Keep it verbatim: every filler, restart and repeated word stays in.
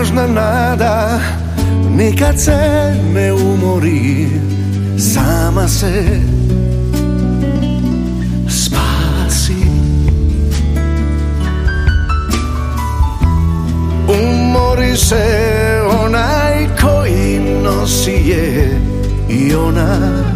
tužna nada nikad se ne umori, sama se spasi. Umori se onaj koji nosi je i ona